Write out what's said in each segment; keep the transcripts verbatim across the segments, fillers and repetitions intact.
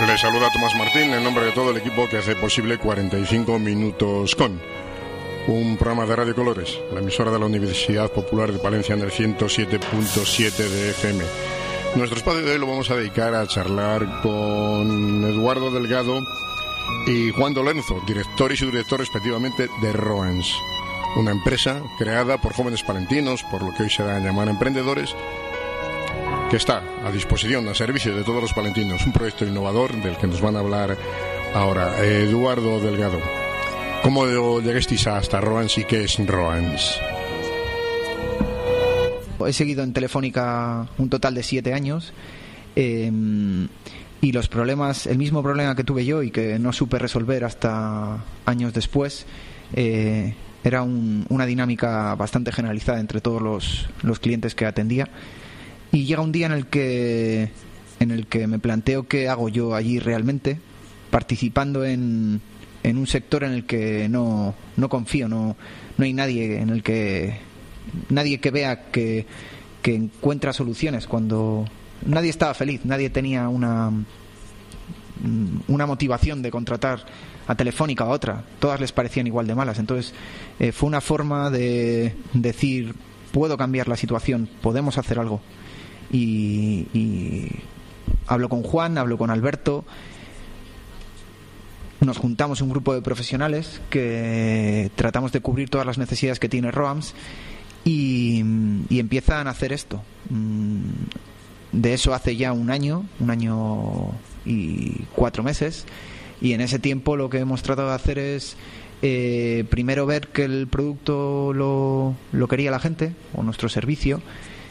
Les saluda Tomás Martín en nombre de todo el equipo que hace posible cuarenta y cinco minutos con un programa de Radio Colores, la emisora de la Universidad Popular de Palencia en el ciento siete punto siete de F M. Nuestro espacio de hoy lo vamos a dedicar a charlar con Eduardo Delgado y Juan Dolenzo, director y subdirector respectivamente de Roans, una empresa creada por jóvenes palentinos, por lo que hoy se da a llamar emprendedores, que está a disposición, a servicio de todos los palentinos, un proyecto innovador del que nos van a hablar ahora. Eduardo Delgado, ¿cómo llegasteis hasta Roans y qué es Roans? He seguido en Telefónica un total de siete años eh, y los problemas, el mismo problema que tuve yo y que no supe resolver hasta años después, eh, era un, una dinámica bastante generalizada entre todos los, los clientes que atendía. Y llega un día en el que en el que me planteo qué hago yo allí realmente, participando en, en un sector en el que no, no confío, no, no hay nadie en el que nadie que vea que, que encuentra soluciones cuando nadie estaba feliz, nadie tenía una una motivación de contratar a Telefónica o a otra, todas les parecían igual de malas. Entonces eh, fue una forma de decir, puedo cambiar la situación, podemos hacer algo. Y, y hablo con Juan, hablo con Alberto, nos juntamos un grupo de profesionales que tratamos de cubrir todas las necesidades que tiene Roams y, y empiezan a hacer esto. De eso hace ya un año, un año y cuatro meses, y en ese tiempo lo que hemos tratado de hacer es eh, primero ver que el producto lo, lo quería la gente, o nuestro servicio,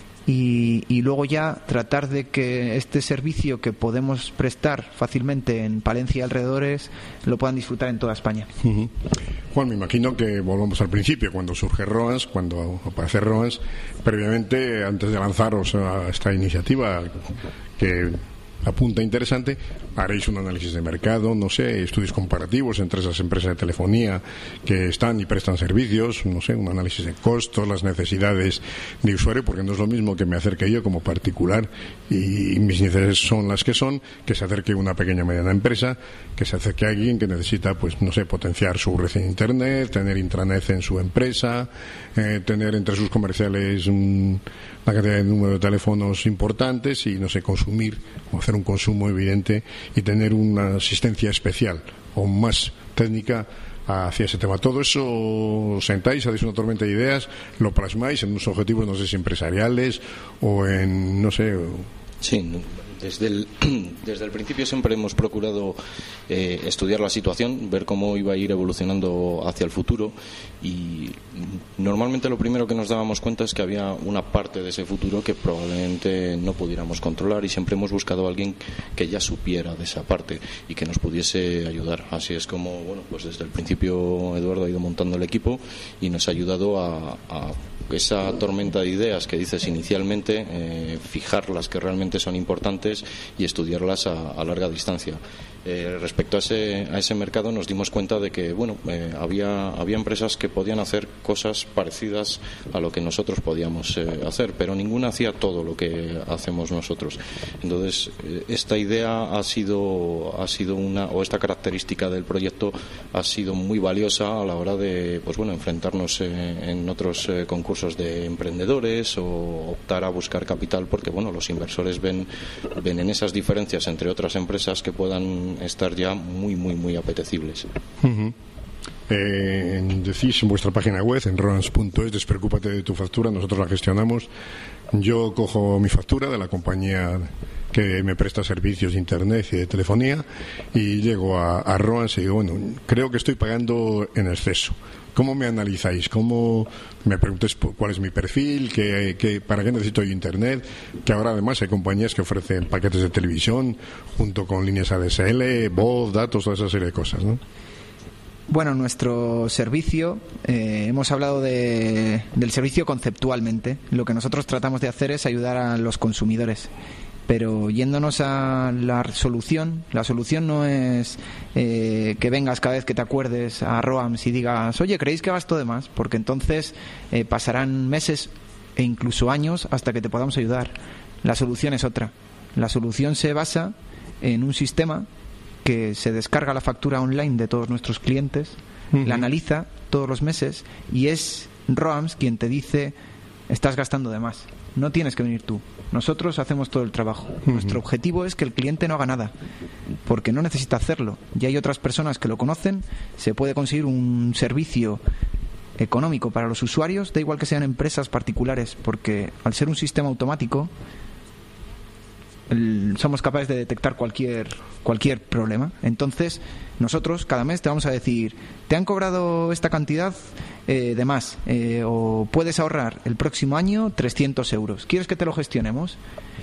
Y, y luego ya tratar de que este servicio que podemos prestar fácilmente en Palencia y alrededores lo puedan disfrutar en toda España. Uh-huh. Juan, me imagino que volvamos al principio, cuando surge Roans, cuando aparece Roans, previamente, antes de lanzaros a esta iniciativa que apunta interesante, haréis un análisis de mercado, no sé, estudios comparativos entre esas empresas de telefonía que están y prestan servicios, no sé, un análisis de costos, las necesidades de usuario, porque no es lo mismo que me acerque yo como particular y mis necesidades son las que son, que se acerque una pequeña o mediana empresa, que se acerque a alguien que necesita, pues, no sé, potenciar su red en Internet, tener intranet en su empresa, eh, tener entre sus comerciales un, una cantidad de número de teléfonos importantes y, no sé, consumir o hacer un consumo evidente y tener una asistencia especial o más técnica hacia ese tema. Todo eso sentáis, hacéis una tormenta de ideas, lo plasmáis en unos objetivos, no sé si empresariales o en, no sé. Sí, desde el, desde el principio siempre hemos procurado eh, estudiar la situación, ver cómo iba a ir evolucionando hacia el futuro, y normalmente lo primero que nos dábamos cuenta es que había una parte de ese futuro que probablemente no pudiéramos controlar, y siempre hemos buscado a alguien que ya supiera de esa parte y que nos pudiese ayudar. Así es como, bueno, pues desde el principio Eduardo ha ido montando el equipo y nos ha ayudado a, a esa tormenta de ideas que dices inicialmente, eh, fijar las que realmente son importantes y estudiarlas a, a larga distancia. Eh, respecto a ese, a ese mercado nos dimos cuenta de que, bueno, eh, había, había empresas que podían hacer cosas parecidas a lo que nosotros podíamos eh, hacer, pero ninguna hacía todo lo que hacemos nosotros. Entonces, eh, esta idea ha sido, ha sido una, o esta característica del proyecto ha sido muy valiosa a la hora de, pues bueno, enfrentarnos eh, en otros eh, concursos de emprendedores o optar a buscar capital, porque, bueno, los inversores ven, ven en esas diferencias entre otras empresas que puedan estar ya muy, muy, muy apetecibles. Uh-huh. Eh, decís en vuestra página web, en roans punto es, despreocúpate de tu factura, nosotros la gestionamos. Yo cojo mi factura de la compañía que me presta servicios de internet y de telefonía y llego a, a Roans y digo, bueno, creo que estoy pagando en exceso. ¿Cómo me analizáis? ¿Cómo me preguntáis cuál es mi perfil? ¿Qué, qué, ¿Para qué necesito yo internet? Que ahora además hay compañías que ofrecen paquetes de televisión junto con líneas A D S L, voz, datos, toda esa serie de cosas, ¿no? Bueno, nuestro servicio, eh, hemos hablado de, del servicio conceptualmente. Lo que nosotros tratamos de hacer es ayudar a los consumidores. Pero yéndonos a la solución, la solución no es eh, que vengas cada vez que te acuerdes a Roams y digas, oye, ¿creéis que gasto de más? Porque entonces eh, pasarán meses e incluso años hasta que te podamos ayudar. La solución es otra. La solución se basa en un sistema que se descarga la factura online de todos nuestros clientes, uh-huh. la analiza todos los meses y es Roams quien te dice: estás gastando de más, no tienes que venir tú, nosotros hacemos todo el trabajo. Uh-huh. Nuestro objetivo es que el cliente no haga nada, porque no necesita hacerlo, ya hay otras personas que lo conocen, se puede conseguir un servicio económico para los usuarios, da igual que sean empresas particulares, porque al ser un sistema automático el, somos capaces de detectar cualquier cualquier problema. Entonces nosotros cada mes te vamos a decir: te han cobrado esta cantidad eh, de más, eh, o puedes ahorrar el próximo año trescientos euros, ¿quieres que te lo gestionemos?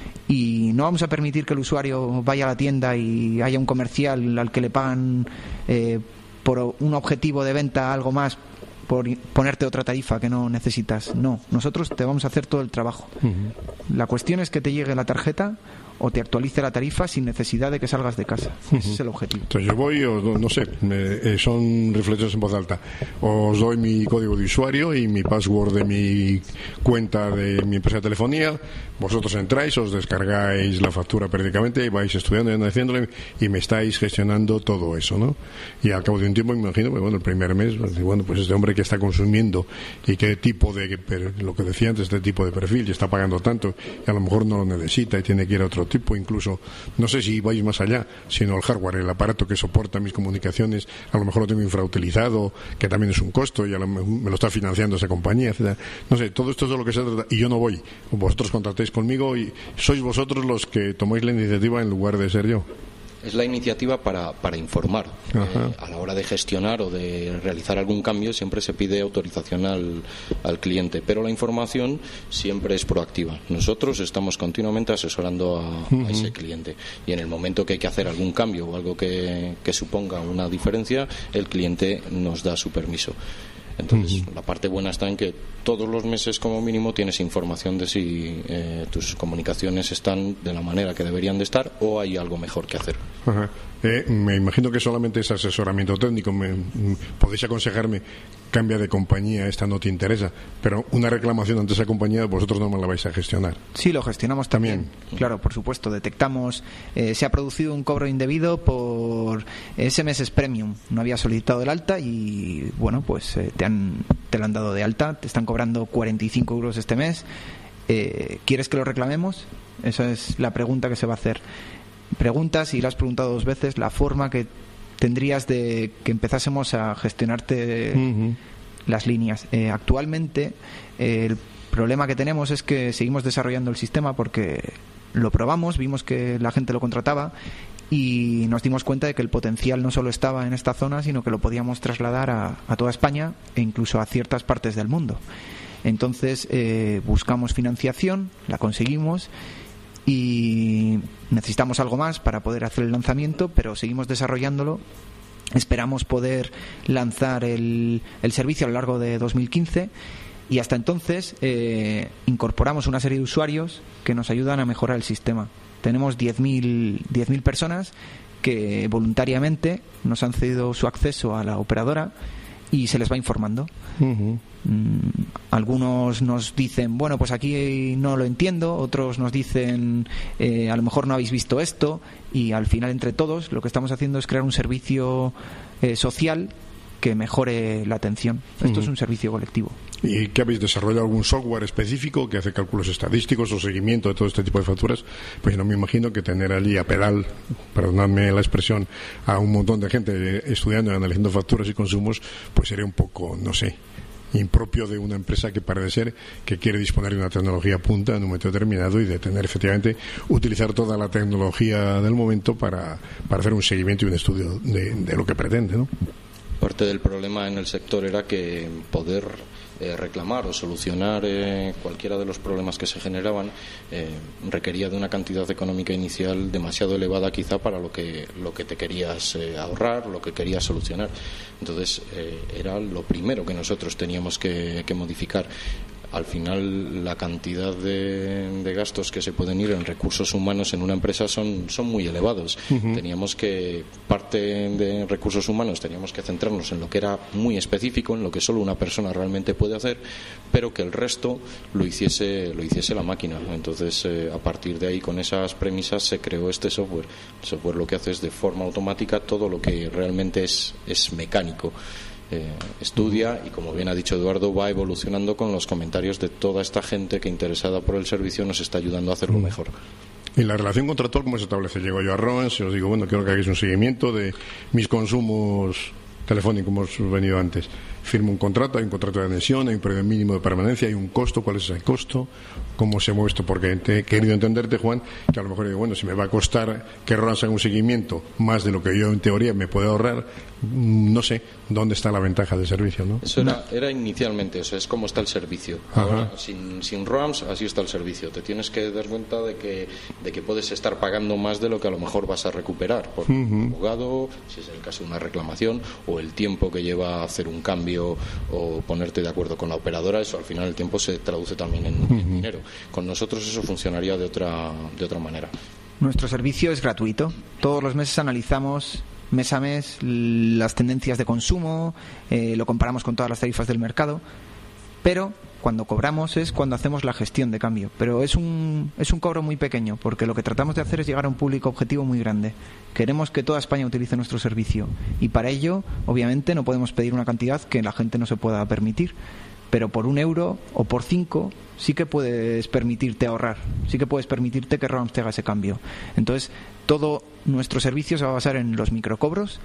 Y no vamos a permitir que el usuario vaya a la tienda y haya un comercial al que le pagan eh, por un objetivo de venta algo más, por ponerte otra tarifa que no necesitas. No, nosotros te vamos a hacer todo el trabajo. Uh-huh. La cuestión es que te llegue la tarjeta o te actualice la tarifa sin necesidad de que salgas de casa. Uh-huh. Ese es el objetivo. Entonces yo voy, o no, no sé, eh, son reflexiones en voz alta. Os doy mi código de usuario y mi password de mi cuenta de mi empresa de telefonía. Vosotros entráis, os descargáis la factura periódicamente y vais estudiando y haciéndole y me estáis gestionando todo eso, ¿no? Y al cabo de un tiempo me imagino, bueno, el primer mes, bueno, pues este hombre que está consumiendo y qué tipo de, lo que decía antes, este tipo de perfil, y está pagando tanto y a lo mejor no lo necesita y tiene que ir a otro tipo, incluso no sé si vais más allá, sino el hardware, el aparato que soporta mis comunicaciones, a lo mejor lo tengo infrautilizado, que también es un costo y a lo mejor me lo está financiando esa compañía, etcétera. No sé, todo esto es de lo que se trata y yo no voy, vosotros contratéis conmigo y sois vosotros los que tomáis la iniciativa en lugar de ser yo. Es la iniciativa para, para informar. Eh, a la hora de gestionar o de realizar algún cambio siempre se pide autorización al, al cliente, pero la información siempre es proactiva. Nosotros estamos continuamente asesorando a, uh-huh. a ese cliente y en el momento que hay que hacer algún cambio o algo que, que suponga una diferencia, el cliente nos da su permiso. Entonces, uh-huh. la parte buena está en que todos los meses como mínimo tienes información de si eh, tus comunicaciones están de la manera que deberían de estar o hay algo mejor que hacer. Ajá. Eh, me imagino que solamente es asesoramiento técnico. Me, podéis aconsejarme, cambia de compañía, esta no te interesa, pero una reclamación ante esa compañía vosotros no me la vais a gestionar. Sí, lo gestionamos también, también. Claro, por supuesto, detectamos eh, se ha producido un cobro indebido por ese mes es premium, no había solicitado el alta y bueno, pues eh, te han te lo han dado de alta, te están cobrando cuarenta y cinco euros este mes, eh, ¿quieres que lo reclamemos? Esa es la pregunta que se va a hacer. Preguntas, y lo has preguntado dos veces, la forma que tendrías de que empezásemos a gestionarte uh-huh. las líneas. Eh, actualmente eh, el problema que tenemos es que seguimos desarrollando el sistema porque lo probamos, vimos que la gente lo contrataba y nos dimos cuenta de que el potencial no solo estaba en esta zona, sino que lo podíamos trasladar a, a toda España e incluso a ciertas partes del mundo. Entonces eh, buscamos financiación, la conseguimos y necesitamos algo más para poder hacer el lanzamiento, pero seguimos desarrollándolo. Esperamos poder lanzar el, el servicio a lo largo de dos mil quince y hasta entonces eh, incorporamos una serie de usuarios que nos ayudan a mejorar el sistema. Tenemos diez mil personas que voluntariamente nos han cedido su acceso a la operadora y se les va informando. Uh-huh. Mm, algunos nos dicen, bueno, pues aquí no lo entiendo, otros nos dicen, eh, a lo mejor no habéis visto esto, y al final entre todos lo que estamos haciendo es crear un servicio eh, social que mejore la atención. Esto uh-huh. es un servicio colectivo. ¿Y qué habéis desarrollado? ¿Algún software específico que hace cálculos estadísticos o seguimiento de todo este tipo de facturas? Pues no me imagino que tener allí a pedal, perdonadme la expresión, a un montón de gente estudiando y analizando facturas y consumos, pues sería un poco, no sé, impropio de una empresa que parece ser que quiere disponer de una tecnología punta en un momento determinado y de tener efectivamente, utilizar toda la tecnología del momento para, para hacer un seguimiento y un estudio de, de lo que pretende, ¿no? Parte del problema en el sector era que poder eh, reclamar o solucionar eh, cualquiera de los problemas que se generaban eh, requería de una cantidad económica inicial demasiado elevada quizá para lo que lo que te querías eh, ahorrar, lo que querías solucionar. Entonces eh, era lo primero que nosotros teníamos que, que modificar. al final la cantidad de, de gastos que se pueden ir en recursos humanos en una empresa son, son muy elevados. Uh-huh. Teníamos que, parte de recursos humanos, teníamos que centrarnos en lo que era muy específico, en lo que solo una persona realmente puede hacer, pero que el resto lo hiciese, lo hiciese la máquina. Entonces, eh, a partir de ahí, con esas premisas, se creó este software. El software lo que hace es de forma automática todo lo que realmente es, es mecánico. Eh, estudia y, como bien ha dicho Eduardo, va evolucionando con los comentarios de toda esta gente que, interesada por el servicio, nos está ayudando a hacerlo mejor. ¿Y la relación contractual cómo se establece? Llego yo a Roams y os digo, bueno, quiero que hagáis un seguimiento de mis consumos telefónicos, como hemos venido antes. Firmo un contrato, hay un contrato de adhesión, hay un periodo mínimo de permanencia, hay un costo. ¿Cuál es ese costo? ¿Cómo se mueve esto? Porque te he querido entenderte, Juan, que a lo mejor digo, bueno, si me va a costar que Roams haga un seguimiento más de lo que yo en teoría me puedo ahorrar, no sé dónde está la ventaja del servicio, ¿no? Eso era, era inicialmente, eso es como está el servicio. Ahora, sin, sin Roams, así está el servicio. Te tienes que dar cuenta de que, de que puedes estar pagando más de lo que a lo mejor vas a recuperar por uh-huh. un abogado, si es el caso de una reclamación, o el tiempo que lleva a hacer un cambio o ponerte de acuerdo con la operadora. Eso al final el tiempo se traduce también en, uh-huh. en dinero. Con nosotros eso funcionaría de otra, de otra manera. Nuestro servicio es gratuito. Todos los meses analizamos mes a mes las tendencias de consumo, eh, lo comparamos con todas las tarifas del mercado, pero cuando cobramos es cuando hacemos la gestión de cambio. Pero es un, es un cobro muy pequeño, porque lo que tratamos de hacer es llegar a un público objetivo muy grande. Queremos que toda España utilice nuestro servicio, y para ello, obviamente, no podemos pedir una cantidad que la gente no se pueda permitir. Pero por un euro o por cinco sí que puedes permitirte ahorrar, sí que puedes permitirte que Roams te haga ese cambio. Entonces, todo nuestro servicio se va a basar en los microcobros,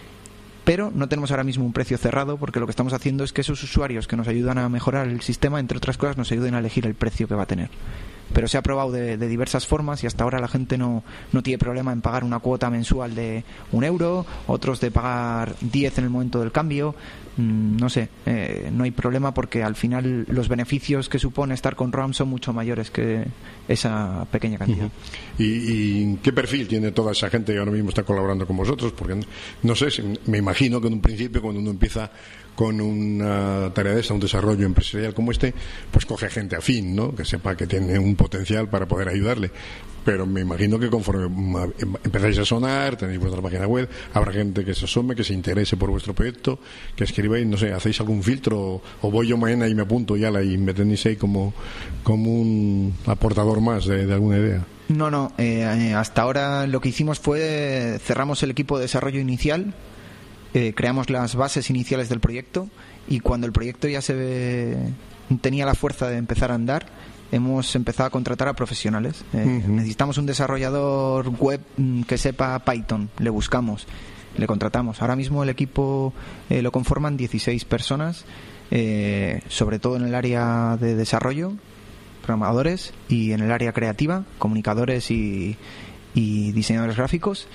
pero no tenemos ahora mismo un precio cerrado, porque lo que estamos haciendo es que esos usuarios que nos ayudan a mejorar el sistema, entre otras cosas, nos ayuden a elegir el precio que va a tener. Pero se ha probado de, de diversas formas y hasta ahora la gente no, no tiene problema en pagar una cuota mensual de un euro, otros de pagar diez en el momento del cambio. Mm, no sé, eh, no hay problema, porque al final los beneficios que supone estar con Roams son mucho mayores que esa pequeña cantidad. Uh-huh. ¿Y, ¿Y qué perfil tiene toda esa gente que ahora mismo está colaborando con vosotros? Porque no sé, me imagino que en un principio, cuando uno empieza con una tarea de esta, un desarrollo empresarial como este, pues coge gente afín, ¿no? Que sepa que tiene un potencial para poder ayudarle. Pero me imagino que conforme empezáis a sonar, tenéis vuestra página web, habrá gente que se asome, que se interese por vuestro proyecto, que escribáis, no sé, hacéis algún filtro, o voy yo mañana y me apunto ya y me tenéis ahí como, como un aportador más de, de alguna idea. No, no, eh, hasta ahora lo que hicimos fue cerramos el equipo de desarrollo inicial. Eh, creamos las bases iniciales del proyecto, y cuando el proyecto ya se ve, tenía la fuerza de empezar a andar, hemos empezado a contratar a profesionales. Eh, uh-huh. Necesitamos un desarrollador web que sepa Python, le buscamos, le contratamos. Ahora mismo el equipo eh, lo conforman dieciséis personas, eh, sobre todo en el área de desarrollo, programadores, y en el área creativa, comunicadores y, y diseñadores gráficos.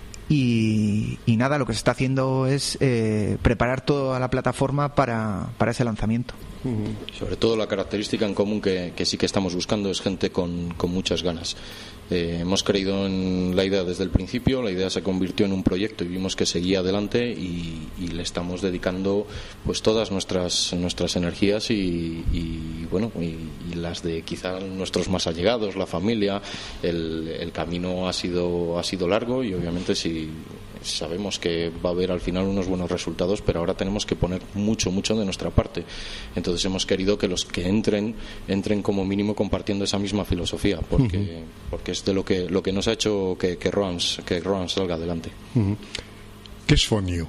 Y, y nada, lo que se está haciendo es eh, preparar toda la plataforma para, para ese lanzamiento. Uh-huh. Sobre todo la característica en común que, que sí que estamos buscando es gente con, con muchas ganas. Eh, hemos creído en la idea desde el principio, la idea se convirtió en un proyecto y vimos que seguía adelante, y, y le estamos dedicando pues todas nuestras nuestras energías y, y bueno y, y las de quizá nuestros más allegados, la familia. El, el camino ha sido ha sido largo, y obviamente si sabemos que va a haber al final unos buenos resultados, pero ahora tenemos que poner mucho mucho de nuestra parte. Entonces hemos querido que los que entren entren como mínimo compartiendo esa misma filosofía, porque uh-huh. porque es de lo que lo que nos ha hecho que, que Roams que Roams salga adelante. Uh-huh. ¿Qué es Fonio?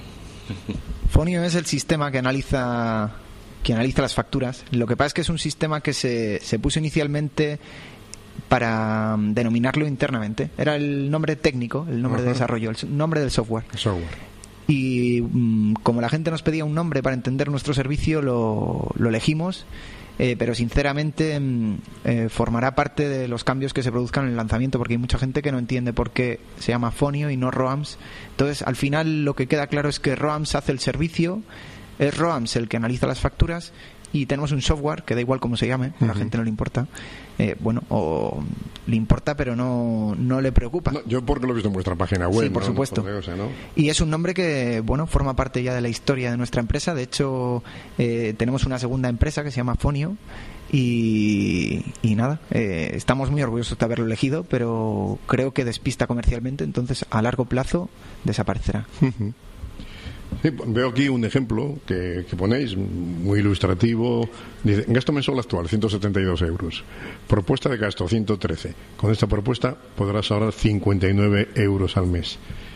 Fonio es el sistema que analiza que analiza las facturas. Lo que pasa es que es un sistema que se, se puso inicialmente para denominarlo internamente. Era el nombre técnico, el nombre uh-huh. de desarrollo, el nombre del software. software. Y mmm, como la gente nos pedía un nombre para entender nuestro servicio, lo, lo elegimos, eh, pero sinceramente mmm, eh, formará parte de los cambios que se produzcan en el lanzamiento, porque hay mucha gente que no entiende por qué se llama Fonio y no Roams. Entonces, al final lo que queda claro es que Roams hace el servicio, es Roams el que analiza las facturas, y tenemos un software que da igual cómo se llame, a la uh-huh. gente no le importa, eh, bueno, o le importa pero no, no le preocupa. No, yo porque lo he visto en vuestra página web. Sí, por ¿no? supuesto. No, o sea, ¿no? Y es un nombre que, bueno, forma parte ya de la historia de nuestra empresa. De hecho, eh, tenemos una segunda empresa que se llama Fonio. Y, y nada, eh, estamos muy orgullosos de haberlo elegido, pero creo que despista comercialmente, entonces a largo plazo desaparecerá. Uh-huh. Sí, veo aquí un ejemplo que, que ponéis, muy ilustrativo. Dice, gasto mensual actual, ciento setenta y dos euros. Propuesta de gasto, ciento trece. Con esta propuesta podrás ahorrar cincuenta y nueve euros al mes.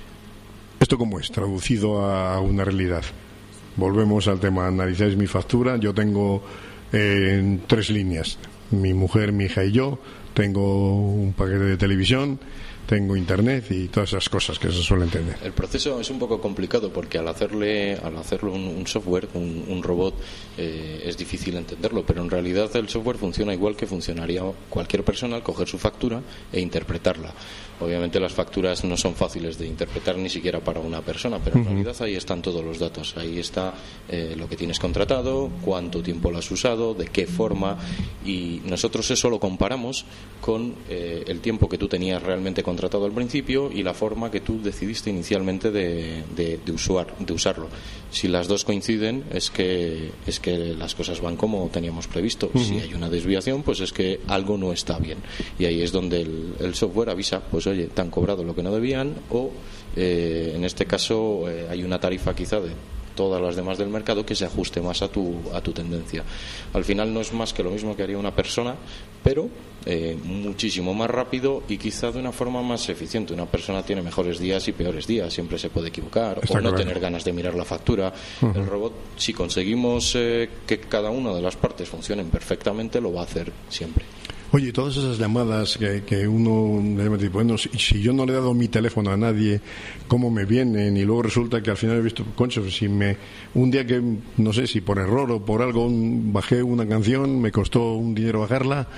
¿Esto cómo es? Traducido a una realidad. Volvemos al tema, analizáis mi factura, yo tengo eh, en tres líneas. Mi mujer, mi hija y yo. Tengo un paquete de televisión, tengo internet y todas esas cosas que se suelen tener. El proceso es un poco complicado porque al hacerle al hacerlo un, un software, un, un robot, eh, es difícil entenderlo, pero en realidad el software funciona igual que funcionaría cualquier persona al coger su factura e interpretarla. Obviamente las facturas no son fáciles de interpretar ni siquiera para una persona, pero en uh-huh. realidad ahí están todos los datos. Ahí está eh, lo que tienes contratado, cuánto tiempo lo has usado, de qué forma, y nosotros eso lo comparamos con eh, el tiempo que tú tenías realmente contratado al principio y la forma que tú decidiste inicialmente de, de, de, usar, de usarlo. Si las dos coinciden es que, es que las cosas van como teníamos previsto. Uh-huh. Si hay una desviación, pues es que algo no está bien. Y ahí es donde el, el software avisa, pues oye, te han cobrado lo que no debían, o eh, en este caso eh, hay una tarifa quizá de todas las demás del mercado que se ajuste más a tu, a tu tendencia. Al final no es más que lo mismo que haría una persona, pero eh, muchísimo más rápido y quizá de una forma más eficiente. Una persona tiene mejores días y peores días, siempre se puede equivocar. Está o no claro. tener ganas de mirar la factura. Uh-huh. El robot, si conseguimos eh, que cada una de las partes funcionen perfectamente, lo va a hacer siempre. Oye, todas esas llamadas que, que uno le dice, bueno, si, si yo no le he dado mi teléfono a nadie, ¿cómo me vienen? Y luego resulta que al final he visto, concho, si me un día que, no sé, si por error o por algo un, bajé una canción, me costó un dinero bajarla,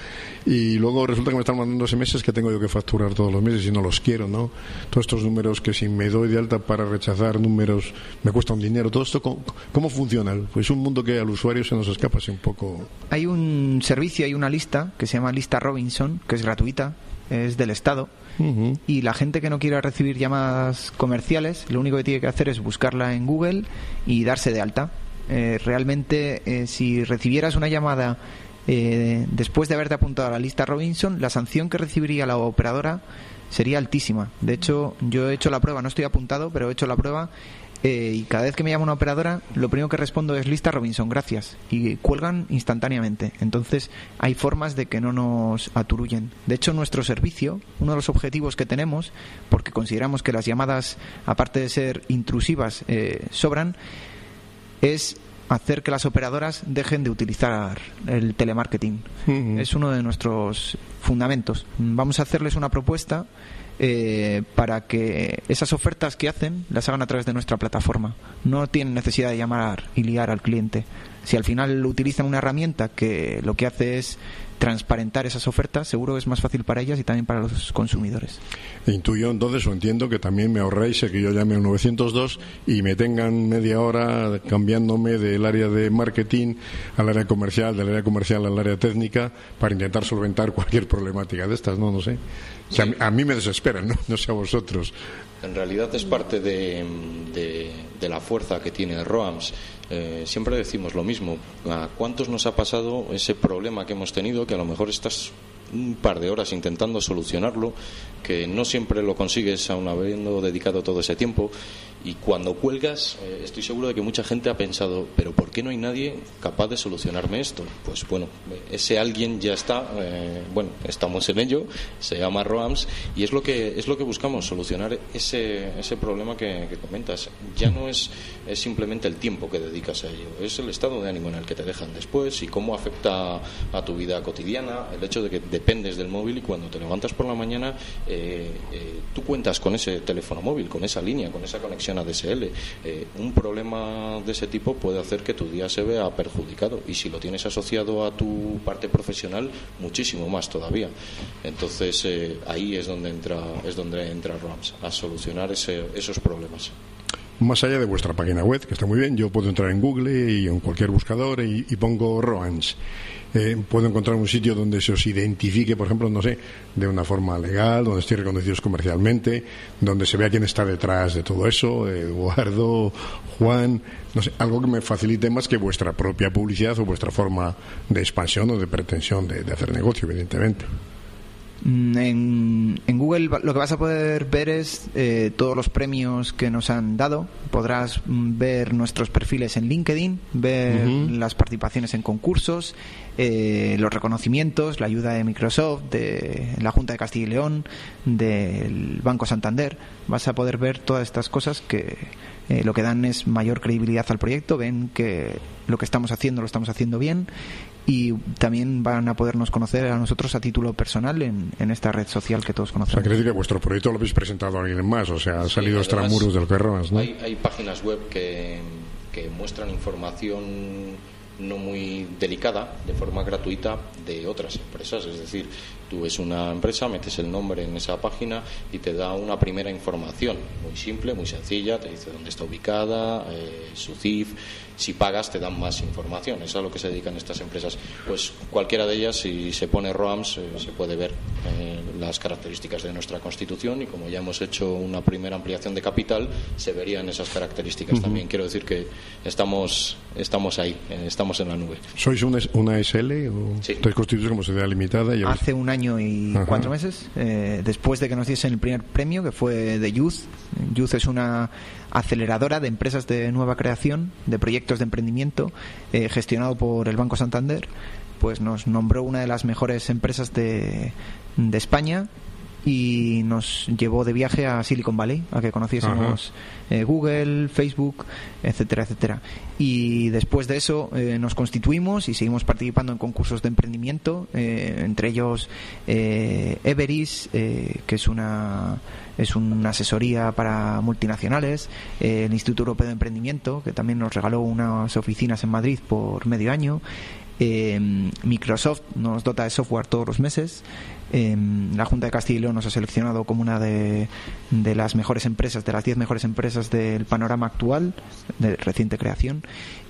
y luego resulta que me están mandando ese meses que tengo yo que facturar todos los meses y no los quiero, ¿no? Todos estos números que si me doy de alta para rechazar números me cuesta un dinero. ¿Todo esto cómo, cómo funciona? Pues un mundo que al usuario se nos escapa así un poco. Hay un servicio, hay una lista que se llama Lista Robinson, que es gratuita, es del Estado, uh-huh. y la gente que no quiera recibir llamadas comerciales, lo único que tiene que hacer es buscarla en Google y darse de alta. Eh, realmente, eh, si recibieras una llamada eh, después de haberte apuntado a la lista Robinson, la sanción que recibiría la operadora sería altísima. De hecho, yo he hecho la prueba, no estoy apuntado, pero he hecho la prueba. Eh, y cada vez que me llama una operadora, lo primero que respondo es lista Robinson, gracias, y cuelgan instantáneamente. Entonces hay formas de que no nos aturullen. De hecho, nuestro servicio, uno de los objetivos que tenemos, porque consideramos que las llamadas, aparte de ser intrusivas, eh, sobran, es hacer que las operadoras dejen de utilizar el telemarketing. Uh-huh. Es uno de nuestros fundamentos. Vamos a hacerles una propuesta Eh, para que esas ofertas que hacen las hagan a través de nuestra plataforma. No tienen necesidad de llamar y liar al cliente. Si al final utilizan una herramienta que lo que hace es transparentar esas ofertas, seguro que es más fácil para ellas y también para los consumidores. Intuyo entonces o entiendo que también me ahorráis el que yo llame al novecientos dos y me tengan media hora cambiándome del área de marketing al área comercial, del área comercial al área técnica, para intentar solventar cualquier problemática de estas, no, no sé. O sea, a mí me desesperan, ¿no? No sé a vosotros. En realidad es parte de, de, de la fuerza que tiene ROAMS. Eh, siempre decimos lo mismo. ¿A cuántos nos ha pasado ese problema que hemos tenido, que a lo mejor estás un par de horas intentando solucionarlo, que no siempre lo consigues aún habiendo dedicado todo ese tiempo, y cuando cuelgas eh, estoy seguro de que mucha gente ha pensado, pero ¿por qué no hay nadie capaz de solucionarme esto? Pues bueno, ese alguien ya está, eh, bueno, estamos en ello, se llama ROAMS, y es lo que es lo que buscamos, solucionar ese ese problema que, que comentas. Ya no es, es simplemente el tiempo que dedicas a ello, es el estado de ánimo en el que te dejan después y cómo afecta a tu vida cotidiana el hecho de que dependes del móvil, y cuando te levantas por la mañana eh, eh, tú cuentas con ese teléfono móvil, con esa línea, con esa conexión a D S L. Eh, un problema de ese tipo puede hacer que tu día se vea perjudicado, y si lo tienes asociado a tu parte profesional, muchísimo más todavía. Entonces eh, ahí es donde entra es donde entra ROAMS, a solucionar ese, esos problemas. más allá de vuestra página web, que está muy bien, yo puedo entrar en Google y en cualquier buscador y, y pongo Roans. Eh, puedo encontrar un sitio donde se os identifique, por ejemplo, no sé, de una forma legal, donde estéis reconocidos comercialmente, donde se vea quién está detrás de todo eso, Eduardo, Juan, no sé, algo que me facilite más que vuestra propia publicidad o vuestra forma de expansión o de pretensión de, de hacer negocio, evidentemente. En, en Google lo que vas a poder ver es eh, todos los premios que nos han dado. Podrás ver nuestros perfiles en LinkedIn, ver uh-huh. las participaciones en concursos, eh, los reconocimientos, la ayuda de Microsoft, de la Junta de Castilla y León, del Banco Santander. Vas a poder ver todas estas cosas que eh, lo que dan es mayor credibilidad al proyecto. Ven que lo que estamos haciendo lo estamos haciendo bien. Y también van a podernos conocer a nosotros a título personal en, en esta red social que todos conocemos. O sea, quiere decir que vuestro proyecto lo habéis presentado a alguien más, o sea, ha salido sí, extramuros del Roans, ¿no? Hay, hay páginas web que, que muestran información no muy delicada, de forma gratuita, de otras empresas. Es decir, tú ves una empresa, metes el nombre en esa página y te da una primera información muy simple, muy sencilla, te dice dónde está ubicada, eh, su C I F. Si pagas te dan más información. Es a lo que se dedican estas empresas. Pues cualquiera de ellas, si se pone Roams, eh, se puede ver eh, las características de nuestra Constitución, y como ya hemos hecho una primera ampliación de capital, se verían esas características uh-huh. también. Quiero decir que estamos estamos ahí, eh, estamos en la nube. ¿Sois una, una S L o sí. estáis constituidos como sociedad limitada? Y Hace un año y uh-huh. cuatro meses, eh, después de que nos diesen el primer premio, que fue de Youth. Youth es una aceleradora de empresas de nueva creación, de proyectos de emprendimiento, eh, gestionado por el Banco Santander. Pues nos nombró una de las mejores empresas de, de España y nos llevó de viaje a Silicon Valley, a que conociésemos eh, Google, Facebook, etcétera, etcétera. Y después de eso eh, nos constituimos y seguimos participando en concursos de emprendimiento, eh, entre ellos eh, Everis, eh, que es una es una asesoría para multinacionales, eh, el Instituto Europeo de Emprendimiento, que también nos regaló unas oficinas en Madrid por medio año. Eh, Microsoft nos dota de software todos los meses. Eh, la Junta de Castilla y León nos ha seleccionado como una de, de las mejores empresas, de las diez mejores empresas del panorama actual, de reciente creación.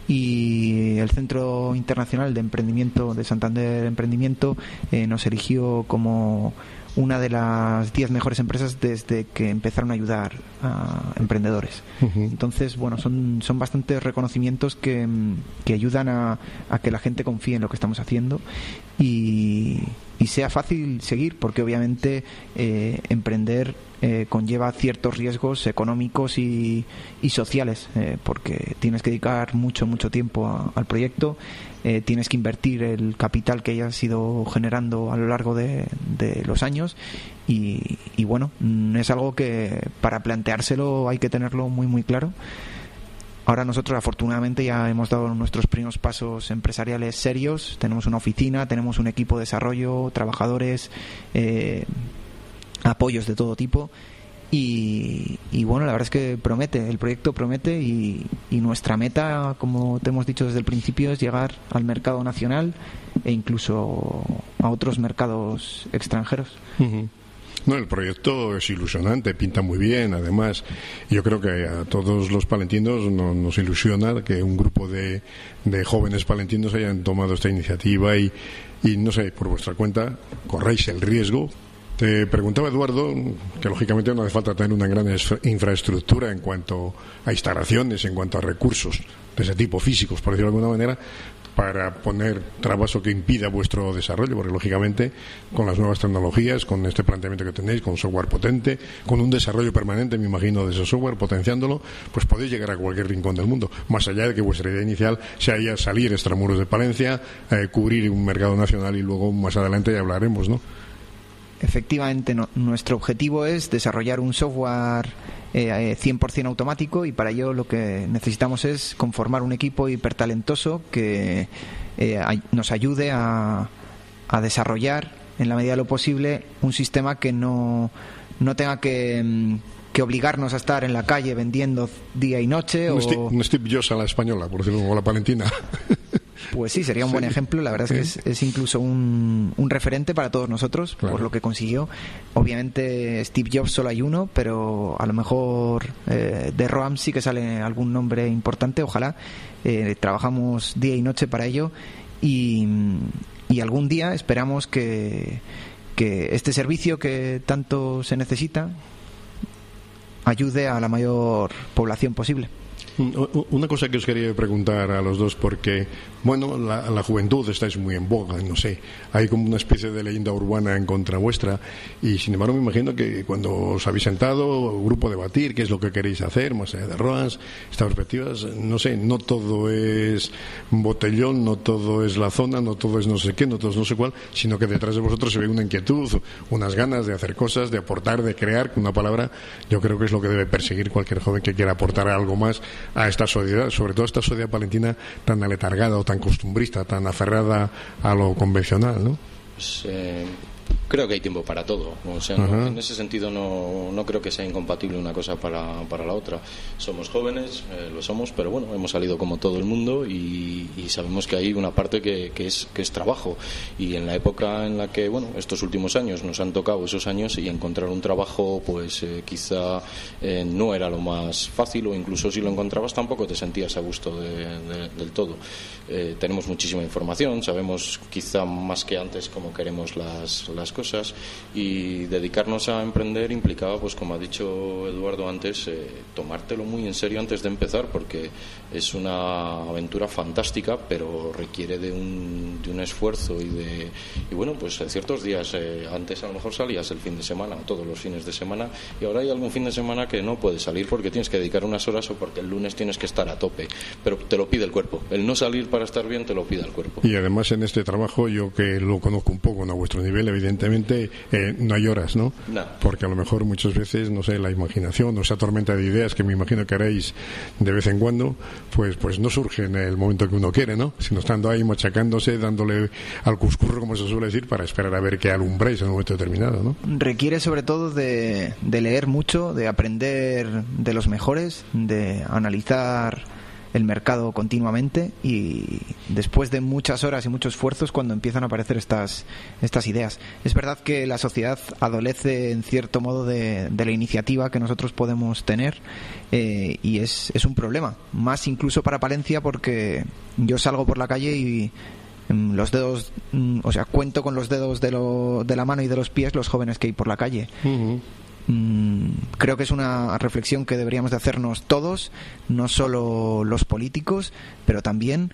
Y el Centro Internacional de Emprendimiento de Santander Emprendimiento eh, nos eligió como una de las diez mejores empresas desde que empezaron a ayudar a emprendedores. Uh-huh. Entonces, bueno, son, son bastantes reconocimientos que, que ayudan a, a que la gente confíe en lo que estamos haciendo y, y sea fácil seguir, porque obviamente eh, emprender eh, conlleva ciertos riesgos económicos y, y sociales, eh, porque tienes que dedicar mucho, mucho tiempo a, al proyecto. Eh, tienes que invertir el capital que hayas ido generando a lo largo de, de los años y, y bueno, es algo que para planteárselo hay que tenerlo muy muy claro. Ahora nosotros afortunadamente ya hemos dado nuestros primeros pasos empresariales serios, tenemos una oficina, tenemos un equipo de desarrollo, trabajadores, eh, apoyos de todo tipo. Y, y bueno, la verdad es que promete, el proyecto promete y, y nuestra meta, como te hemos dicho desde el principio, es llegar al mercado nacional e incluso a otros mercados extranjeros. Uh-huh. No, el proyecto es ilusionante, pinta muy bien. Además, yo creo que a todos los palentinos no, nos ilusiona que un grupo de, de jóvenes palentinos hayan tomado esta iniciativa y, y no sé, por vuestra cuenta, corréis el riesgo. Te preguntaba, Eduardo, que lógicamente no hace falta tener una gran infraestructura en cuanto a instalaciones, en cuanto a recursos de ese tipo, físicos, por decirlo de alguna manera, para poner trabas o que impida vuestro desarrollo, porque lógicamente con las nuevas tecnologías, con este planteamiento que tenéis, con software potente, con un desarrollo permanente, me imagino, de ese software, potenciándolo, pues podéis llegar a cualquier rincón del mundo, más allá de que vuestra idea inicial sea ya salir extramuros de Palencia, eh, cubrir un mercado nacional y luego más adelante ya hablaremos, ¿no? Efectivamente, no, nuestro objetivo es desarrollar un software eh, cien por ciento automático y para ello lo que necesitamos es conformar un equipo hipertalentoso que eh, ay, nos ayude a, a desarrollar en la medida de lo posible un sistema que no, no tenga que, que obligarnos a estar en la calle vendiendo día y noche. Un, o... Steve, un Steve Jobs a la española, por decirlo, o a la palentina. Pues sí, sería un buen sí. ejemplo. La verdad es que es, es incluso un, un referente para todos nosotros, claro, por lo que consiguió. Obviamente Steve Jobs solo hay uno, pero a lo mejor eh, de Roam sí que sale algún nombre importante, ojalá. Eh, trabajamos día y noche para ello y, y algún día esperamos que, que este servicio que tanto se necesita ayude a la mayor población posible. Una cosa que os quería preguntar a los dos, porque, bueno, la, la juventud estáis muy en boga, no sé, hay como una especie de leyenda urbana en contra vuestra, y sin embargo me imagino que cuando os habéis sentado, grupo, debatir qué es lo que queréis hacer, más allá de Roans, estas perspectivas, no sé, no todo es botellón, no todo es la zona, no todo es no sé qué, no todo es no sé cuál, sino que detrás de vosotros se ve una inquietud, unas ganas de hacer cosas, de aportar, de crear, con una palabra, yo creo que es lo que debe perseguir cualquier joven que quiera aportar algo más a esta sociedad, sobre todo esta sociedad palentina tan aletargada o tan costumbrista, tan aferrada a lo convencional, ¿no? Pues, eh, creo que hay tiempo para todo, o sea, no, en ese sentido no, no creo que sea incompatible una cosa para, para la otra. Somos jóvenes, eh, lo somos, pero bueno, hemos salido como todo el mundo y, y sabemos que hay una parte que, que, es, que es trabajo, y en la época en la que, bueno, estos últimos años nos han tocado esos años, y encontrar un trabajo pues eh, quizá eh, no era lo más fácil, o incluso si lo encontrabas tampoco te sentías a gusto de, de, del todo. Eh, tenemos muchísima información, sabemos quizá más que antes cómo queremos las, las cosas, y dedicarnos a emprender implicaba, pues como ha dicho Eduardo antes, eh, tomártelo muy en serio antes de empezar, porque es una aventura fantástica, pero requiere de un, de un esfuerzo y de y bueno, pues ciertos días, eh, antes a lo mejor salías el fin de semana o todos los fines de semana, y ahora hay algún fin de semana que no puedes salir porque tienes que dedicar unas horas o porque el lunes tienes que estar a tope, pero te lo pide el cuerpo, el no salir para estar bien te lo pide el cuerpo. Y además en este trabajo, yo que lo conozco un poco, ¿no?, a vuestro nivel, evidentemente eh, no hay horas, ¿no? No. Porque a lo mejor muchas veces, no sé, la imaginación o esa tormenta de ideas que me imagino que haréis de vez en cuando, pues pues no surge en el momento que uno quiere, ¿no? Sino estando ahí machacándose, dándole al cuscurro, como se suele decir, para esperar a ver qué alumbráis en un momento determinado, ¿no? Requiere sobre todo de, de leer mucho, de aprender de los mejores, de analizar el mercado continuamente, y después de muchas horas y muchos esfuerzos cuando empiezan a aparecer estas estas ideas. Es verdad que la sociedad adolece en cierto modo de, de la iniciativa que nosotros podemos tener, eh, y es, es un problema, más incluso para Palencia, porque yo salgo por la calle y los dedos, o sea, cuento con los dedos de, lo, de la mano y de los pies los jóvenes que hay por la calle. Uh-huh. Creo que es una reflexión que deberíamos de hacernos todos, no solo los políticos, pero también,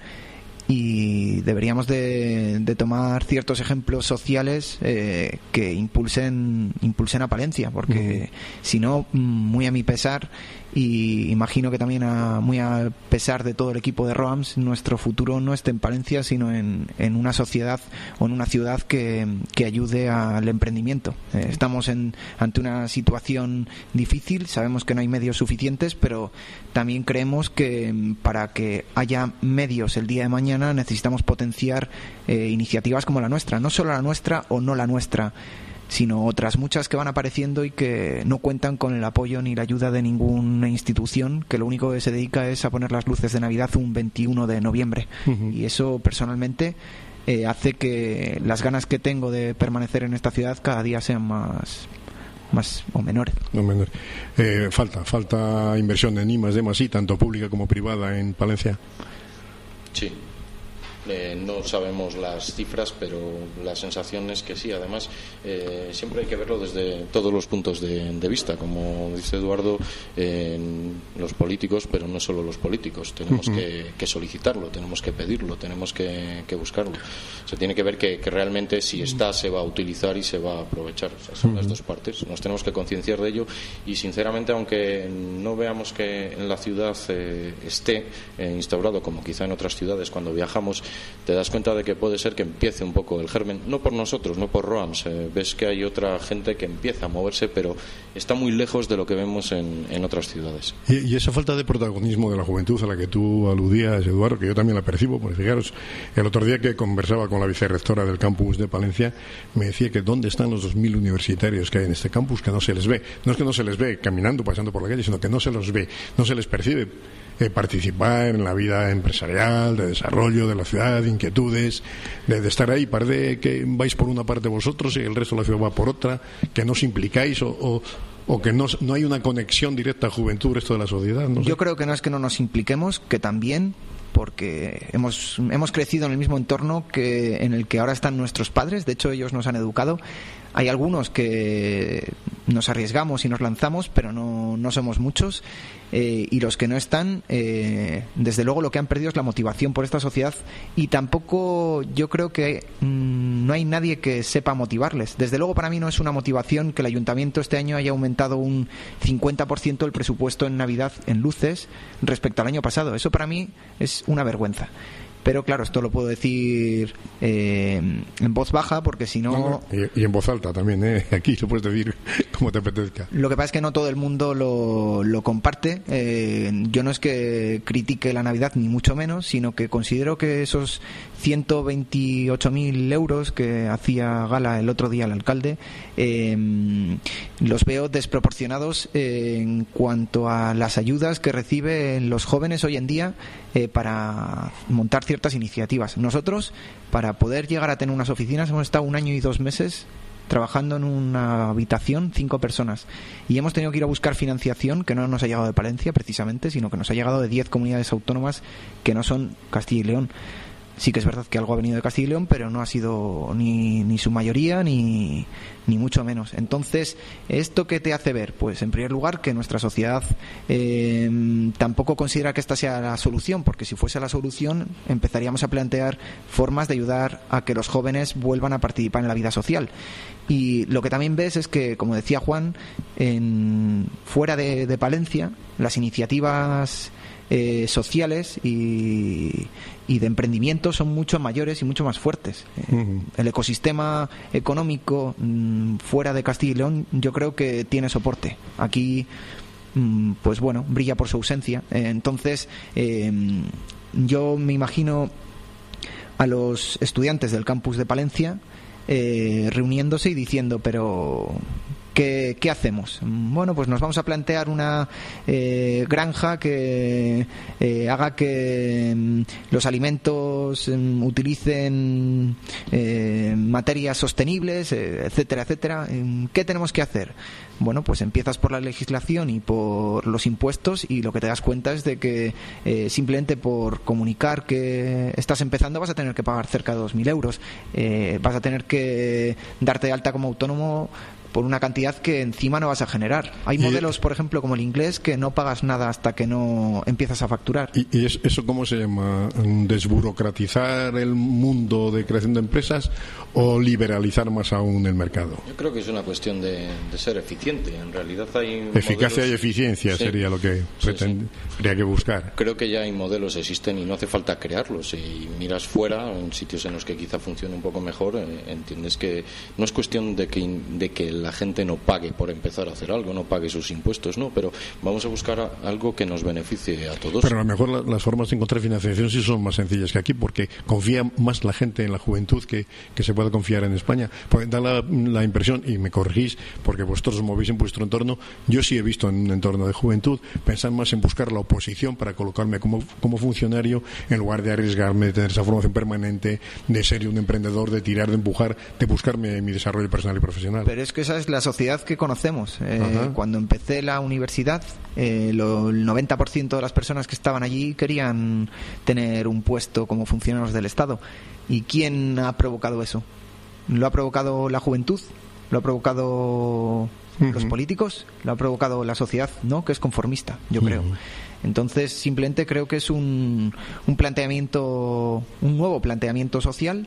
y deberíamos de, de tomar ciertos ejemplos sociales eh, que impulsen impulsen a Palencia, porque uh-huh. si no, muy a mi pesar, y imagino que también a, muy a pesar de todo el equipo de Roams, nuestro futuro no esté en Palencia, sino en, en una sociedad o en una ciudad que, que ayude al emprendimiento. Eh, estamos en, ante una situación difícil, sabemos que no hay medios suficientes, pero también creemos que para que haya medios el día de mañana necesitamos potenciar eh, iniciativas como la nuestra, no solo la nuestra o no la nuestra, sino otras muchas que van apareciendo y que no cuentan con el apoyo ni la ayuda de ninguna institución, que lo único que se dedica es a poner las luces de Navidad un veintiuno de noviembre. Uh-huh. Y eso personalmente eh, hace que las ganas que tengo de permanecer en esta ciudad cada día sean más más o menores. No, menor. eh, falta falta inversión en I más D más I, tanto pública como privada, en Palencia. Sí. Eh, no sabemos las cifras, pero la sensación es que sí. Además, eh, siempre hay que verlo desde todos los puntos de, de vista, como dice Eduardo, eh, los políticos, pero no solo los políticos. Tenemos uh-huh. que, que solicitarlo, tenemos que pedirlo, tenemos que, que buscarlo. Se tiene que ver que, que realmente si está se va a utilizar y se va a aprovechar. O sea, son uh-huh. las dos partes. Nos tenemos que concienciar de ello, y sinceramente, aunque no veamos que en la ciudad eh, esté eh, instaurado como quizá en otras ciudades cuando viajamos, te das cuenta de que puede ser que empiece un poco el germen, no por nosotros, no por Roams, eh, ves que hay otra gente que empieza a moverse, pero está muy lejos de lo que vemos en, en otras ciudades. Y, y esa falta de protagonismo de la juventud a la que tú aludías, Eduardo, que yo también la percibo, porque fijaros, el otro día que conversaba con la vicerrectora del campus de Palencia, me decía que dónde están los dos mil universitarios que hay en este campus, que no se les ve. No es que no se les ve caminando, pasando por la calle, sino que no se los ve, no se les percibe. eh, participar en la vida empresarial, de desarrollo de la ciudad, de inquietudes, de, de estar ahí. Parece que vais por una parte vosotros y el resto de la ciudad va por otra, que no os implicáis o, o, o que no, no hay una conexión directa juventud-resto de la sociedad. No sé. Yo creo que no es que no nos impliquemos, que también, porque hemos, hemos crecido en el mismo entorno que en el que ahora están nuestros padres. De hecho, ellos nos han educado. Hay algunos que nos arriesgamos y nos lanzamos, pero no, no somos muchos. Eh, y los que no están, eh, desde luego lo que han perdido es la motivación por esta sociedad, y tampoco yo creo que mmm, no hay nadie que sepa motivarles. Desde luego para mí no es una motivación que el Ayuntamiento este año haya aumentado un cincuenta por ciento el presupuesto en Navidad en luces respecto al año pasado. Eso para mí es una vergüenza. Pero claro, esto lo puedo decir eh, en voz baja, porque si no... no, no y, y en voz alta también, ¿eh? Aquí lo puedes decir como te apetezca. Lo que pasa es que no todo el mundo lo, lo comparte. Eh, yo no es que critique la Navidad, ni mucho menos, sino que considero que esos ciento veintiocho mil euros que hacía gala el otro día el alcalde, eh, los veo desproporcionados eh, en cuanto a las ayudas que reciben los jóvenes hoy en día eh, para montar ciertas iniciativas. Nosotros, para poder llegar a tener unas oficinas, hemos estado un año y dos meses trabajando en una habitación, cinco personas, y hemos tenido que ir a buscar financiación que no nos ha llegado de Palencia precisamente, sino que nos ha llegado de diez comunidades autónomas que no son Castilla y León. Sí que es verdad que algo ha venido de Castilla y León, pero no ha sido ni, ni su mayoría ni, ni mucho menos. Entonces, ¿esto qué te hace ver? Pues en primer lugar que nuestra sociedad eh, tampoco considera que esta sea la solución, porque si fuese la solución empezaríamos a plantear formas de ayudar a que los jóvenes vuelvan a participar en la vida social. Y lo que también ves es que, como decía Juan, en, fuera de, de Palencia, las iniciativas Eh, sociales y, y de emprendimiento son mucho mayores y mucho más fuertes. Eh, uh-huh. El ecosistema económico mmm, fuera de Castilla y León yo creo que tiene soporte. Aquí, mmm, pues bueno, brilla por su ausencia. Eh, entonces, eh, yo me imagino a los estudiantes del campus de Palencia eh, reuniéndose y diciendo, pero... ¿Qué, ¿Qué hacemos? Bueno, pues nos vamos a plantear una eh, granja que eh, haga que mm, los alimentos mm, utilicen eh, materias sostenibles, eh, etcétera, etcétera. ¿Qué tenemos que hacer? Bueno, pues empiezas por la legislación y por los impuestos, y lo que te das cuenta es de que eh, simplemente por comunicar que estás empezando vas a tener que pagar cerca de dos mil euros. Eh, vas a tener que darte de alta como autónomo por una cantidad que encima no vas a generar. Hay modelos, por ejemplo, como el inglés, que no pagas nada hasta que no empiezas a facturar. ¿Y, y eso cómo se llama? ¿Desburocratizar el mundo de creación de empresas o liberalizar más aún el mercado? Yo creo que es una cuestión de, de ser eficiente. En realidad hay Eficacia modelos... y eficiencia sí. sería lo que sí, pretend... sí. habría que buscar. Creo que ya hay modelos, existen, y no hace falta crearlos. Si miras fuera, en sitios en los que quizá funcione un poco mejor, eh, entiendes que no es cuestión de que, de que el la gente no pague por empezar a hacer algo, no pague sus impuestos, no, pero vamos a buscar algo que nos beneficie a todos. Pero a lo mejor la, las formas de encontrar financiación sí son más sencillas que aquí, porque confía más la gente en la juventud que, que se puede confiar en España. Porque da la, la impresión, y me corregís, porque vosotros os movéis en vuestro entorno, yo sí he visto en un entorno de juventud pensar más en buscar la oposición para colocarme como, como funcionario, en lugar de arriesgarme, de tener esa formación permanente, de ser un emprendedor, de tirar, de empujar, de buscarme mi desarrollo personal y profesional. Pero es que esa es la sociedad que conocemos. Eh, cuando empecé la universidad, eh, lo, el noventa por ciento de las personas que estaban allí querían tener un puesto como funcionarios del Estado. ¿Y quién ha provocado eso? ¿Lo ha provocado la juventud? ¿Lo ha provocado uh-huh. los políticos? ¿Lo ha provocado la sociedad? No, que es conformista, yo uh-huh. creo. Entonces, simplemente creo que es un, un planteamiento, un nuevo planteamiento social.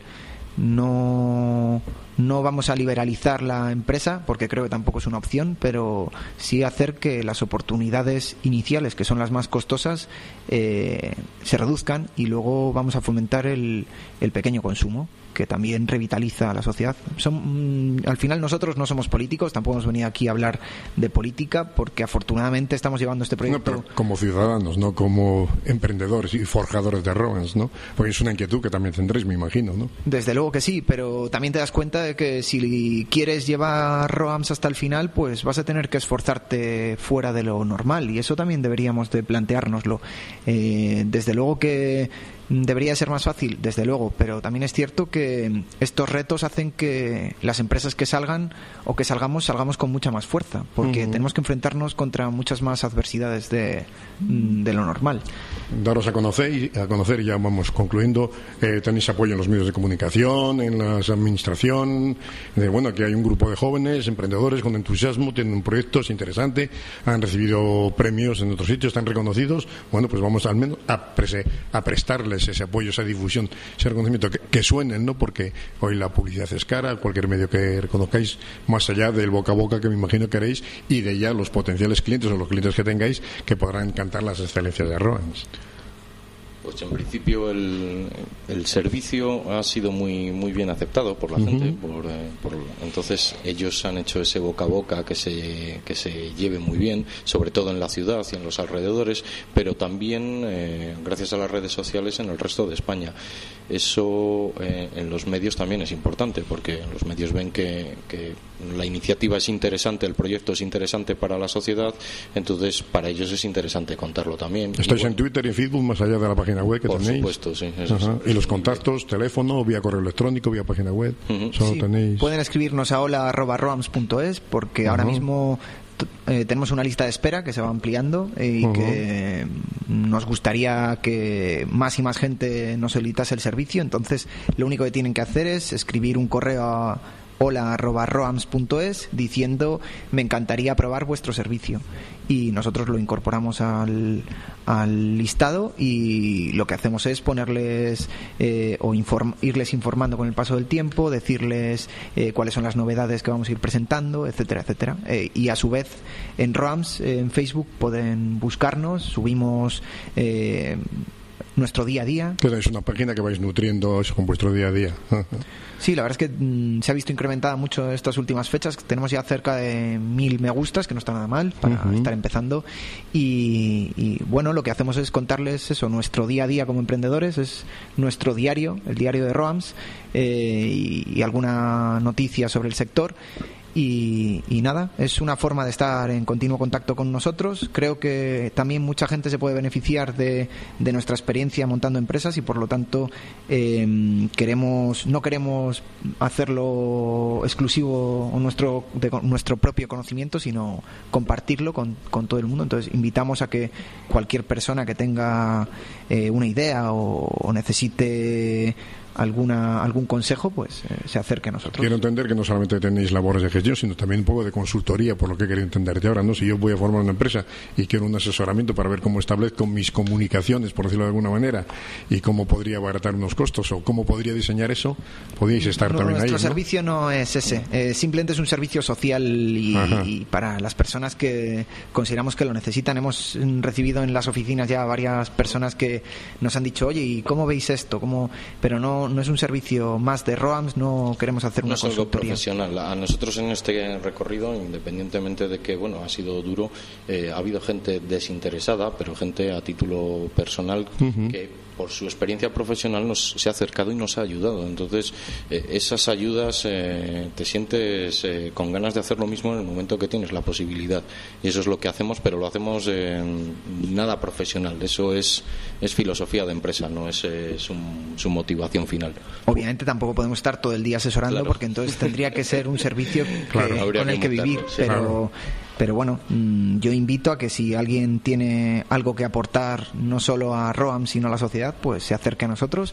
No, no vamos a liberalizar la empresa, porque creo que tampoco es una opción, pero sí hacer que las oportunidades iniciales, que son las más costosas, eh, se reduzcan, y luego vamos a fomentar el, el pequeño consumo, que también revitaliza a la sociedad. Son, al final nosotros no somos políticos, tampoco hemos venido aquí a hablar de política, porque afortunadamente estamos llevando este proyecto... No, pero como ciudadanos, no como emprendedores y forjadores de Roens, ¿no? Porque es una inquietud que también tendréis, me imagino, ¿no? Desde luego que sí, pero también te das cuenta de que si quieres llevar ROAMS hasta el final, pues vas a tener que esforzarte fuera de lo normal, y eso también deberíamos de planteárnoslo. Eh, desde luego que debería ser más fácil, desde luego, pero también es cierto que estos retos hacen que las empresas que salgan o que salgamos, salgamos con mucha más fuerza, porque uh-huh. tenemos que enfrentarnos contra muchas más adversidades de, de lo normal. Daros a conocer, a conocer ya vamos concluyendo. Eh, tenéis apoyo en los medios de comunicación, en la administración. Eh, bueno, aquí hay un grupo de jóvenes, emprendedores con entusiasmo, tienen proyectos interesantes, han recibido premios en otros sitios, están reconocidos. Bueno, pues vamos al menos a, prese, a prestarles ese apoyo, esa difusión, ese reconocimiento, que, que suenen, ¿no? Porque hoy la publicidad es cara, cualquier medio que reconozcáis, más allá del boca a boca que me imagino que haréis, y de ya los potenciales clientes o los clientes que tengáis que podrán cantar las excelencias de ROAMS. Pues en principio el, el servicio ha sido muy muy bien aceptado por la uh-huh. gente, por, eh, por, entonces ellos han hecho ese boca a boca que se que se lleve muy bien, sobre todo en la ciudad y en los alrededores, pero también eh, gracias a las redes sociales en el resto de España. Eso eh, en los medios también es importante, porque los medios ven que, que la iniciativa es interesante, el proyecto es interesante para la sociedad, entonces para ellos es interesante contarlo también. Estáis y, bueno, en Twitter y en Facebook, más allá de la página web que por tenéis. Por supuesto, sí. Eso sí. Y los contactos, teléfono, vía correo electrónico, vía página web. Uh-huh. Solo sí, tenéis... Pueden escribirnos a hola arroba roams punto es, porque uh-huh. ahora mismo eh, tenemos una lista de espera que se va ampliando y uh-huh. que nos gustaría que más y más gente nos solicitase el servicio. Entonces, lo único que tienen que hacer es escribir un correo a hola arroba roams punto es diciendo me encantaría probar vuestro servicio, y nosotros lo incorporamos al, al listado, y lo que hacemos es ponerles eh, o inform, irles informando con el paso del tiempo, decirles eh, cuáles son las novedades que vamos a ir presentando, etcétera, etcétera. Eh, y a su vez en ROAMS, eh, en Facebook, pueden buscarnos, subimos eh, nuestro día a día. Tenéis una página que vais nutriendo con vuestro día a día. Sí, la verdad es que mmm, se ha visto incrementada mucho estas últimas fechas. Tenemos ya cerca de mil me gustas, que no está nada mal para uh-huh. estar empezando. Y, y bueno, lo que hacemos es contarles eso, nuestro día a día como emprendedores, es nuestro diario, el diario de ROAMS, eh, y, y alguna noticia sobre el sector. Y, y nada, es una forma de estar en continuo contacto con nosotros. Creo que también mucha gente se puede beneficiar de, de nuestra experiencia montando empresas, y por lo tanto eh, queremos no queremos hacerlo exclusivo o nuestro de nuestro propio conocimiento, sino compartirlo con, con todo el mundo. Entonces invitamos a que cualquier persona que tenga eh, una idea o, o necesite alguna algún consejo, pues eh, se acerque a nosotros. Quiero entender que no solamente tenéis labores de gestión, sino también un poco de consultoría, por lo que quería entenderte ahora, ¿no? Si yo voy a formar una empresa y quiero un asesoramiento para ver cómo establezco mis comunicaciones, por decirlo de alguna manera, y cómo podría abaratar unos costos o cómo podría diseñar eso, podríais estar no, también ahí, ¿no? Nuestro servicio no es ese, eh, simplemente es un servicio social y, y para las personas que consideramos que lo necesitan. Hemos recibido en las oficinas ya varias personas que nos han dicho, oye, ¿y cómo veis esto? ¿Cómo? Pero no no es un servicio más de ROAMS, no queremos hacer una no es algo consultoría profesional. A nosotros en este recorrido, independientemente de que bueno ha sido duro, eh, ha habido gente desinteresada, pero gente a título personal uh-huh. que por su experiencia profesional nos se ha acercado y nos ha ayudado. Entonces eh, esas ayudas eh, te sientes eh, con ganas de hacer lo mismo en el momento que tienes la posibilidad, y eso es lo que hacemos, pero lo hacemos eh, nada profesional. Eso es es filosofía de empresa, no es, es un, su motivación final. Obviamente tampoco podemos estar todo el día asesorando, claro. porque entonces tendría que ser un servicio que, claro, con el que, que vivir, sí, pero claro. Pero bueno, yo invito a que si alguien tiene algo que aportar, no solo a ROAMS sino a la sociedad, pues se acerque a nosotros.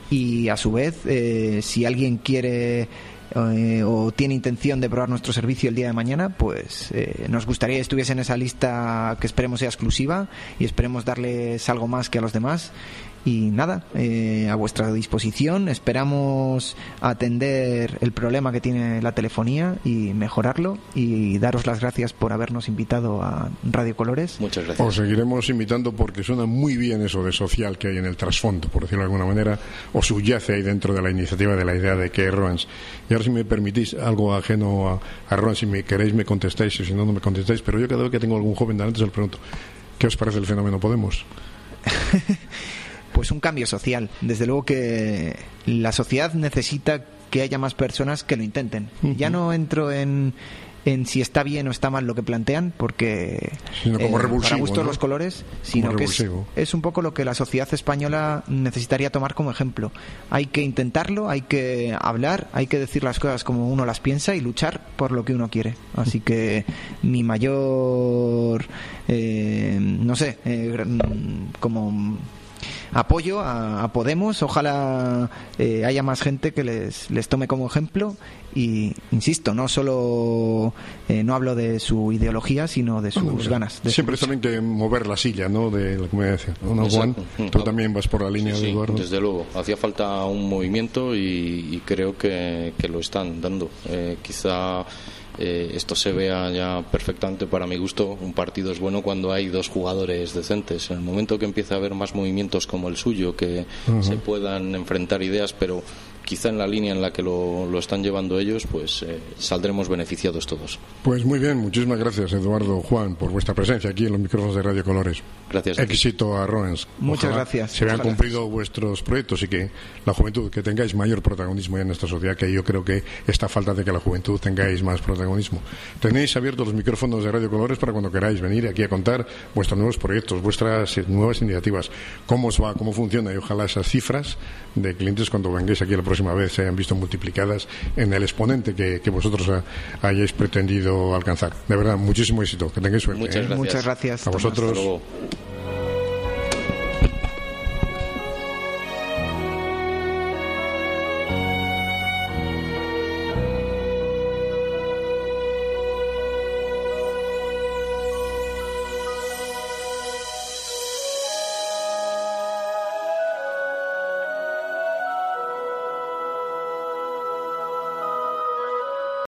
Y a su vez, eh, si alguien quiere eh, o tiene intención de probar nuestro servicio el día de mañana, pues eh, nos gustaría que estuviese en esa lista, que esperemos sea exclusiva, y esperemos darles algo más que a los demás. Y nada, eh, a vuestra disposición. Esperamos atender el problema que tiene la telefonía y mejorarlo, y daros las gracias por habernos invitado a Radio Colores. Muchas gracias. Os seguiremos invitando porque suena muy bien eso de social que hay en el trasfondo, por decirlo de alguna manera, o subyace ahí dentro de la iniciativa, de la idea de que es ROAMS. Y ahora, si me permitís algo ajeno a, a ROAMS, si me queréis me contestáis, y si no, no me contestáis, pero yo cada vez que tengo algún joven delante os pregunto, ¿qué os parece el fenómeno Podemos? Pues un cambio social. Desde luego que la sociedad necesita que haya más personas que lo intenten. Uh-huh. Ya no entro en en si está bien o está mal lo que plantean, porque sino como eh, para gusto ¿no? los colores, sino como que es, es un poco lo que la sociedad española necesitaría tomar como ejemplo. Hay que intentarlo, hay que hablar, hay que decir las cosas como uno las piensa y luchar por lo que uno quiere. Así que mi mayor eh, no sé eh, como apoyo a, a Podemos, ojalá eh, haya más gente que les, les tome como ejemplo y, insisto, no solo eh, no hablo de su ideología, sino de sus bueno, ganas. De siempre también que mover la silla, ¿no?, de la comunidad, ¿no, Juan? Tú no, también vas por la línea sí, de Eduardo. Sí, desde luego, hacía falta un movimiento y, y creo que, que lo están dando. Eh, quizá Eh, esto se vea ya perfectamente, para mi gusto. Un partido es bueno cuando hay dos jugadores decentes. En el momento que empiece a haber más movimientos como el suyo, que uh-huh. se puedan enfrentar ideas, pero quizá en la línea en la que lo, lo están llevando ellos, pues eh, saldremos beneficiados todos. Pues muy bien, muchísimas gracias, Eduardo, Juan, por vuestra presencia aquí en los micrófonos de Radio Colores. Gracias. Éxito a Roens. Muchas Ojalá gracias. Se vean Muchas cumplido gracias. vuestros proyectos y que la juventud, que tengáis mayor protagonismo ya en esta sociedad, que yo creo que esta falta de que la juventud tengáis más protagonismo. Tenéis abiertos los micrófonos de Radio Colores para cuando queráis venir aquí a contar vuestros nuevos proyectos, vuestras nuevas iniciativas, cómo os va, cómo funciona, y ojalá esas cifras de clientes cuando vengáis aquí la próxima vez se hayan visto multiplicadas en el exponente que, que vosotros a, hayáis pretendido alcanzar. De verdad, muchísimo éxito, que tengáis suerte. Muchas gracias. Muchas gracias. A vosotros.